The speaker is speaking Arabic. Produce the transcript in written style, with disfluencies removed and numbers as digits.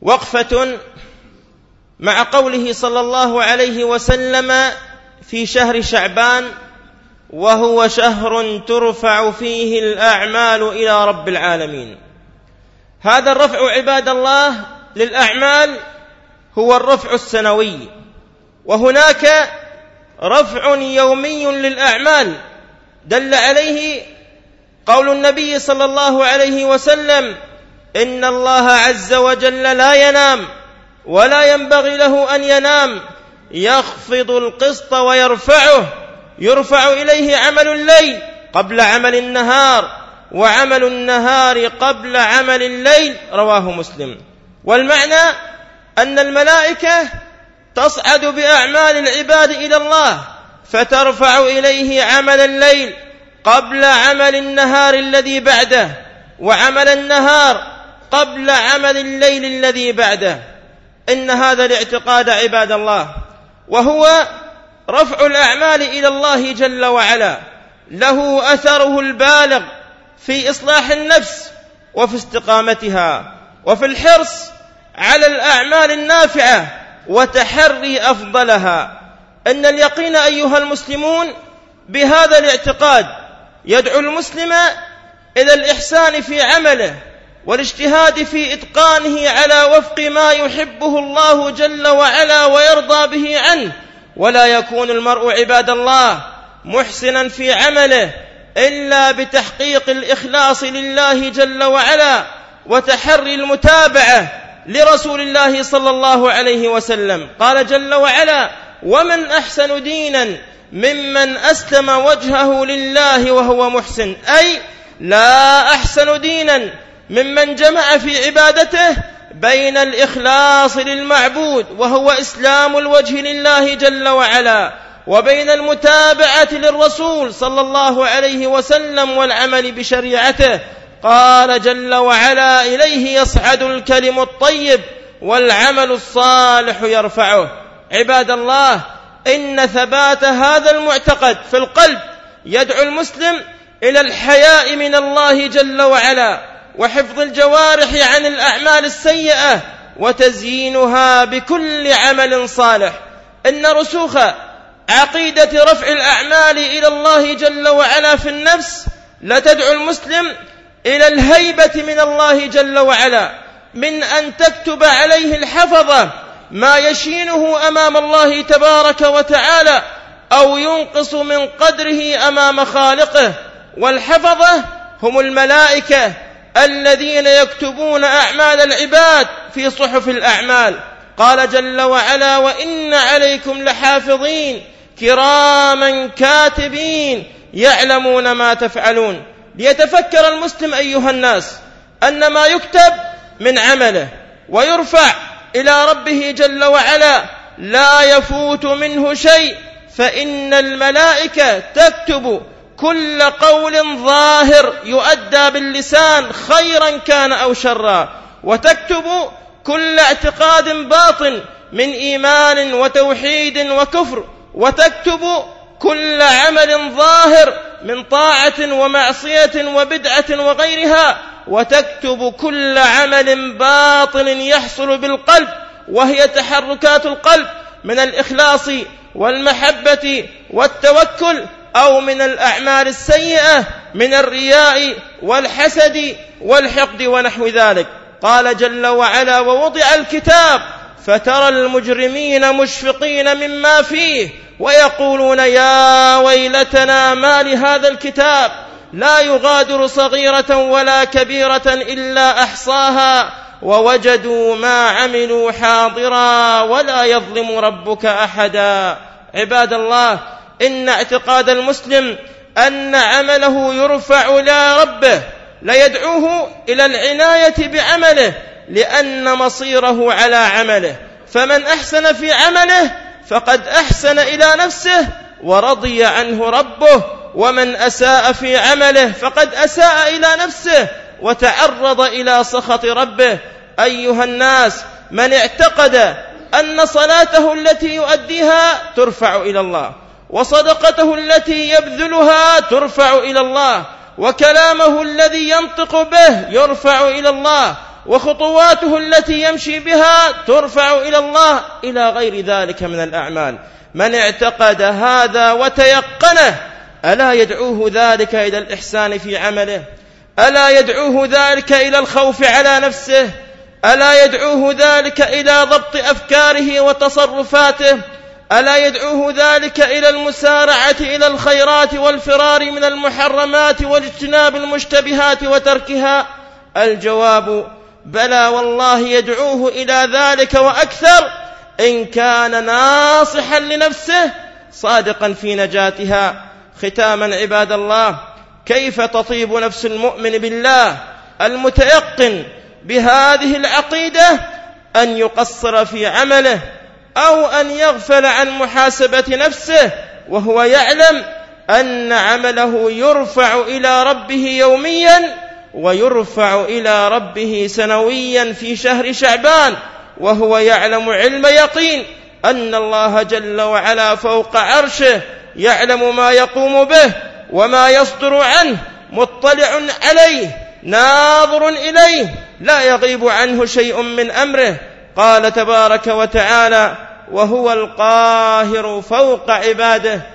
وقفة مع قوله صلى الله عليه وسلم في شهر شعبان: وهو شهر ترفع فيه الأعمال إلى رب العالمين. هذا الرفع عباد الله للأعمال هو الرفع السنوي، وهناك رفع يومي للأعمال دل عليه قول النبي صلى الله عليه وسلم: إن الله عز وجل لا ينام ولا ينبغي له أن ينام، يخفض القسط ويرفعه، يرفع إليه عمل الليل قبل عمل النهار، وعمل النهار قبل عمل الليل. رواه مسلم. والمعنى أن الملائكة تصعد بأعمال العباد إلى الله، فترفع إليه عمل الليل قبل عمل النهار الذي بعده، وعمل النهار قبل عمل الليل الذي بعده. إن هذا الاعتقاد عباد الله، وهو رفع الأعمال إلى الله جل وعلا، له أثره البالغ في إصلاح النفس وفي استقامتها، وفي الحرص على الأعمال النافعة وتحري أفضلها. إن اليقين أيها المسلمون بهذا الاعتقاد يدعو المسلم إلى الإحسان في عمله والاجتهاد في إتقانه على وفق ما يحبه الله جل وعلا ويرضى به عنه. ولا يكون المرء عباد الله محسنا في عمله إلا بتحقيق الإخلاص لله جل وعلا وتحري المتابعة لرسول الله صلى الله عليه وسلم. قال جل وعلا: ومن أحسن دينا ممن أسلم وجهه لله وهو محسن، أي لا أحسن دينا ممن جمع في عبادته بين الإخلاص للمعبود وهو إسلام الوجه لله جل وعلا، وبين المتابعة للرسول صلى الله عليه وسلم والعمل بشريعته. قال جل وعلا: إليه يصعد الكلم الطيب والعمل الصالح يرفعه. عباد الله، إن ثبات هذا المعتقد في القلب يدعو المسلم إلى الحياء من الله جل وعلا، وحفظ الجوارح عن الأعمال السيئة وتزيينها بكل عمل صالح. إن رسوخ عقيدة رفع الأعمال إلى الله جل وعلا في النفس لتدعو المسلم إلى الهيبة من الله جل وعلا، من أن تكتب عليه الحفظة ما يشينه أمام الله تبارك وتعالى أو ينقص من قدره أمام خالقه. والحفظة هم الملائكة الذين يكتبون أعمال العباد في صحف الأعمال. قال جل وعلا: وإن عليكم لحافظين كراما كاتبين يعلمون ما تفعلون. ليتفكر المسلم أيها الناس أن ما يكتب من عمله ويرفع إلى ربه جل وعلا لا يفوت منه شيء، فإن الملائكة تكتب كل قول ظاهر يؤدى باللسان خيرا كان أو شرا، وتكتب كل اعتقاد باطن من إيمان وتوحيد وكفر، وتكتب كل عمل ظاهر من طاعة ومعصية وبدعة وغيرها، وتكتب كل عمل باطن يحصل بالقلب وهي تحركات القلب من الإخلاص والمحبة والتوكل، أو من الأعمال السيئة من الرياء والحسد والحقد ونحو ذلك. قال جل وعلا: ووضع الكتاب فترى المجرمين مشفقين مما فيه ويقولون يا ويلتنا ما لهذا الكتاب لا يغادر صغيرة ولا كبيرة إلا أحصاها ووجدوا ما عملوا حاضرا ولا يظلم ربك أحدا. عباد الله، إن اعتقاد المسلم أن عمله يرفع إلى ربه ليدعوه إلى العناية بعمله، لأن مصيره على عمله. فمن أحسن في عمله فقد أحسن إلى نفسه ورضي عنه ربه، ومن أساء في عمله فقد أساء إلى نفسه وتعرض إلى سخط ربه. أيها الناس، من اعتقد أن صلاته التي يؤديها ترفع إلى الله، وصدقته التي يبذلها ترفع إلى الله، وكلامه الذي ينطق به يرفع إلى الله، وخطواته التي يمشي بها ترفع إلى الله إلى غير ذلك من الأعمال. من اعتقد هذا وتيقنه ألا يدعوه ذلك إلى الإحسان في عمله؟ ألا يدعوه ذلك إلى الخوف على نفسه؟ ألا يدعوه ذلك إلى ضبط أفكاره وتصرفاته؟ ألا يدعوه ذلك إلى المسارعة إلى الخيرات والفرار من المحرمات واجتناب المشتبهات وتركها؟ الجواب بلى والله، يدعوه إلى ذلك وأكثر إن كان ناصحا لنفسه صادقا في نجاتها. ختاما عباد الله، كيف تطيب نفس المؤمن بالله المتيقن بهذه العقيدة أن يقصر في عمله أو أن يغفل عن محاسبة نفسه وهو يعلم أن عمله يرفع إلى ربه يوميا ويرفع إلى ربه سنويا في شهر شعبان، وهو يعلم علم يقين أن الله جل وعلا فوق عرشه يعلم ما يقوم به وما يصدر عنه، مطلع عليه ناظر إليه، لا يغيب عنه شيء من أمره. قال تبارك وتعالى: وهو القاهر فوق عباده